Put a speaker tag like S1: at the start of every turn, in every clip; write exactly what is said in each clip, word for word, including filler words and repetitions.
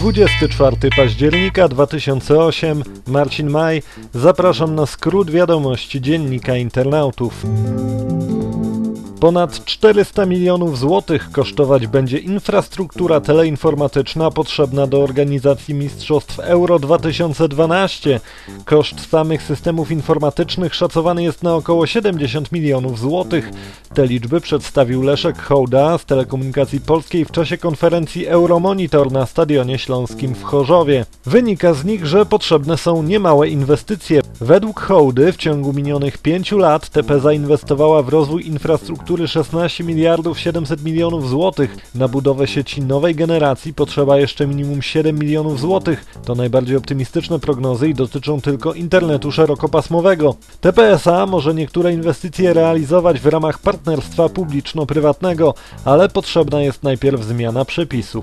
S1: dwudziestego czwartego października dwa tysiące ósmego, Marcin Maj, zapraszam na skrót wiadomości Dziennika Internautów. Ponad czterysta milionów złotych kosztować będzie infrastruktura teleinformatyczna potrzebna do organizacji Mistrzostw Euro dwa tysiące dwanaście. Koszt samych systemów informatycznych szacowany jest na około siedemdziesiąt milionów złotych. Te liczby przedstawił Leszek Hołda z Telekomunikacji Polskiej w czasie konferencji Euromonitor na Stadionie Śląskim w Chorzowie. Wynika z nich, że potrzebne są niemałe inwestycje. Według Hołdy w ciągu minionych pięciu lat T P zainwestowała w rozwój infrastruktury szesnaście miliardów siedemset milionów złotych. Na budowę sieci nowej generacji potrzeba jeszcze minimum siedem milionów złotych. To najbardziej optymistyczne prognozy i dotyczą tylko internetu szerokopasmowego. T P S A może niektóre inwestycje realizować w ramach partnerstwa publiczno-prywatnego, ale potrzebna jest najpierw zmiana przepisów.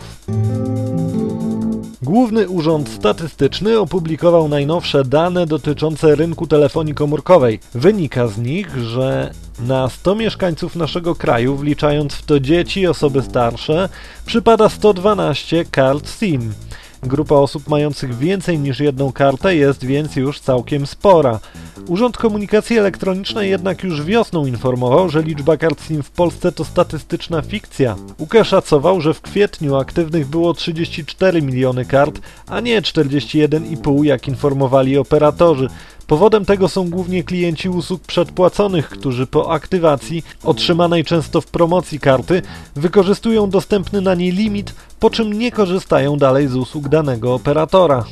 S1: Główny Urząd Statystyczny opublikował najnowsze dane dotyczące rynku telefonii komórkowej. Wynika z nich, że na sto mieszkańców naszego kraju, wliczając w to dzieci i osoby starsze, przypada sto dwanaście kart SIM. Grupa osób mających więcej niż jedną kartę jest więc już całkiem spora. Urząd Komunikacji Elektronicznej jednak już wiosną informował, że liczba kart SIM w Polsce to statystyczna fikcja. U K E szacował, że w kwietniu aktywnych było trzydzieści cztery miliony kart, a nie czterdzieści jeden i pół, jak informowali operatorzy. Powodem tego są głównie klienci usług przedpłaconych, którzy po aktywacji, otrzymanej często w promocji karty, wykorzystują dostępny na niej limit, po czym nie korzystają dalej z usług danego operatora.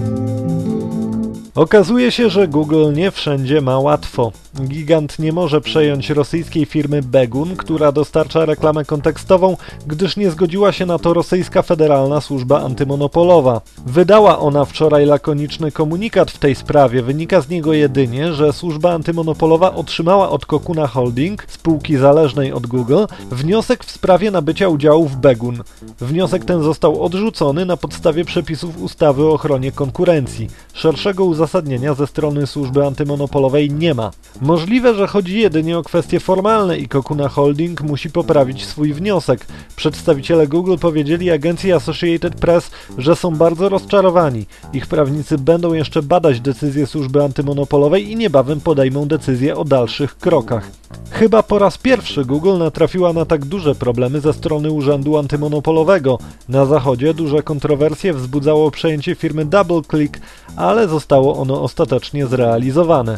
S1: Okazuje się, że Google nie wszędzie ma łatwo. Gigant nie może przejąć rosyjskiej firmy Begun, która dostarcza reklamę kontekstową, gdyż nie zgodziła się na to rosyjska Federalna Służba Antymonopolowa. Wydała ona wczoraj lakoniczny komunikat w tej sprawie. Wynika z niego jedynie, że służba antymonopolowa otrzymała od Kokuna Holding, spółki zależnej od Google, wniosek w sprawie nabycia udziałów w Begun. Wniosek ten został odrzucony na podstawie przepisów ustawy o ochronie konkurencji. Szerszego uzasadnienia ze strony służby antymonopolowej nie ma. Możliwe, że chodzi jedynie o kwestie formalne i Kokuna Holding musi poprawić swój wniosek. Przedstawiciele Google powiedzieli agencji Associated Press, że są bardzo rozczarowani. Ich prawnicy będą jeszcze badać decyzję służby antymonopolowej i niebawem podejmą decyzję o dalszych krokach. Chyba po raz pierwszy Google natrafiła na tak duże problemy ze strony urzędu antymonopolowego. Na zachodzie duże kontrowersje wzbudzało przejęcie firmy DoubleClick, ale zostało ono ostatecznie zrealizowane.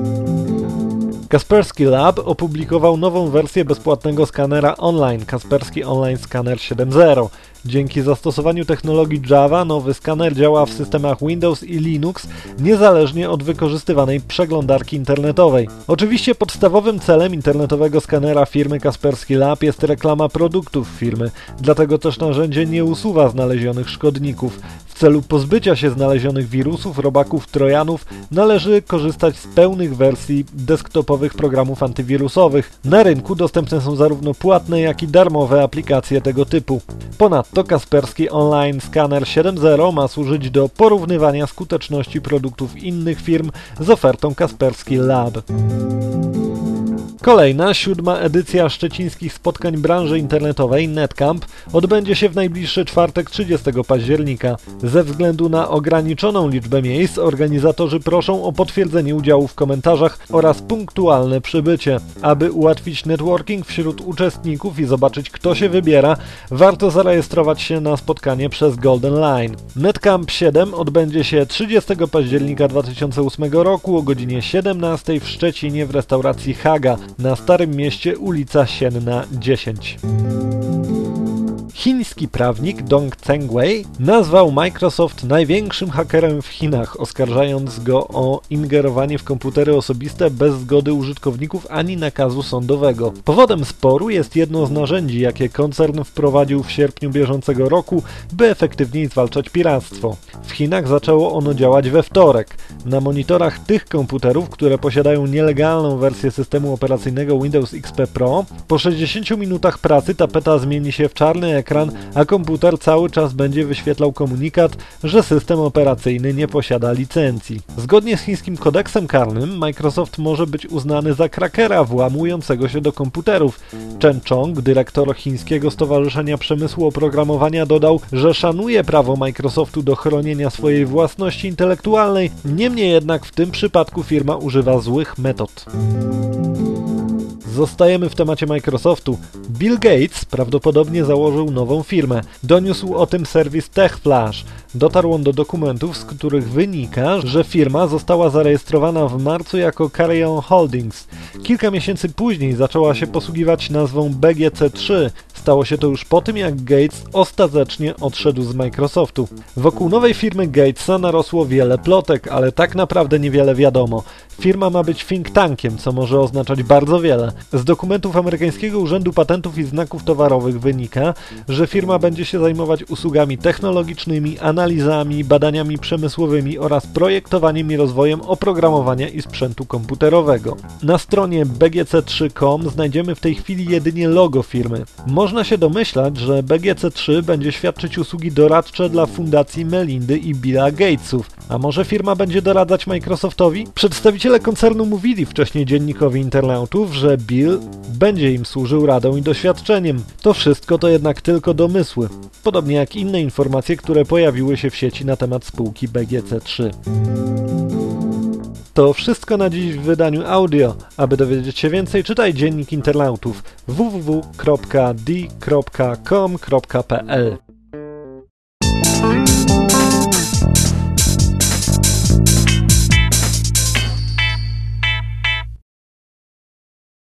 S1: Kaspersky Lab opublikował nową wersję bezpłatnego skanera online, Kaspersky Online Scanner siedem zero. Dzięki zastosowaniu technologii Java nowy skaner działa w systemach Windows i Linux niezależnie od wykorzystywanej przeglądarki internetowej. Oczywiście podstawowym celem internetowego skanera firmy Kaspersky Lab jest reklama produktów firmy, dlatego też narzędzie nie usuwa znalezionych szkodników. W celu pozbycia się znalezionych wirusów, robaków, trojanów należy korzystać z pełnych wersji desktopowych programów antywirusowych. Na rynku dostępne są zarówno płatne, jak i darmowe aplikacje tego typu. Ponadto Kaspersky Online Scanner siedem zero ma służyć do porównywania skuteczności produktów innych firm z ofertą Kaspersky Lab. Kolejna, siódma edycja szczecińskich spotkań branży internetowej NetCamp odbędzie się w najbliższy czwartek trzydziestego października. Ze względu na ograniczoną liczbę miejsc organizatorzy proszą o potwierdzenie udziału w komentarzach oraz punktualne przybycie. Aby ułatwić networking wśród uczestników i zobaczyć, kto się wybiera, warto zarejestrować się na spotkanie przez Golden Line. NetCamp siedem odbędzie się trzydziestego października dwa tysiące ósmego roku o godzinie siedemnastej w Szczecinie w restauracji Haga na Starym Mieście, ulica Sienna dziesięć. Chiński prawnik Dong Zhengwei nazwał Microsoft największym hakerem w Chinach, oskarżając go o ingerowanie w komputery osobiste bez zgody użytkowników ani nakazu sądowego. Powodem sporu jest jedno z narzędzi, jakie koncern wprowadził w sierpniu bieżącego roku, by efektywniej zwalczać piractwo. W Chinach zaczęło ono działać we wtorek. Na monitorach tych komputerów, które posiadają nielegalną wersję systemu operacyjnego Windows X P Pro, po sześćdziesięciu minutach pracy tapeta zmieni się w czarny ekran ekran, a komputer cały czas będzie wyświetlał komunikat, że system operacyjny nie posiada licencji. Zgodnie z chińskim kodeksem karnym Microsoft może być uznany za krakera włamującego się do komputerów. Chen Chong, dyrektor chińskiego Stowarzyszenia Przemysłu Oprogramowania, dodał, że szanuje prawo Microsoftu do chronienia swojej własności intelektualnej, niemniej jednak w tym przypadku firma używa złych metod. Zostajemy w temacie Microsoftu. Bill Gates prawdopodobnie założył nową firmę. Doniósł o tym serwis TechFlash. Dotarł on do dokumentów, z których wynika, że firma została zarejestrowana w marcu jako Carrion Holdings. Kilka miesięcy później zaczęła się posługiwać nazwą B G C trzy. Stało się to już po tym, jak Gates ostatecznie odszedł z Microsoftu. Wokół nowej firmy Gatesa narosło wiele plotek, ale tak naprawdę niewiele wiadomo. Firma ma być think tankiem, co może oznaczać bardzo wiele. Z dokumentów amerykańskiego Urzędu Patentów i Znaków Towarowych wynika, że firma będzie się zajmować usługami technologicznymi, analizami, badaniami przemysłowymi oraz projektowaniem i rozwojem oprogramowania i sprzętu komputerowego. Na stronie B G C trzy kropka com znajdziemy w tej chwili jedynie logo firmy. Można się domyślać, że B G C trzy będzie świadczyć usługi doradcze dla fundacji Melindy i Billa Gatesów. A może firma będzie doradzać Microsoftowi? Przedstawiciele koncernu mówili wcześniej dziennikowi internautów, że Bill będzie im służył radą i doświadczeniem. To wszystko to jednak tylko domysły. Podobnie jak inne informacje, które pojawiły się w sieci na temat spółki B G C trzy. To wszystko na dziś w wydaniu audio. Aby dowiedzieć się więcej, czytaj Dziennik Internautów w w w kropka d kropka com kropka p l.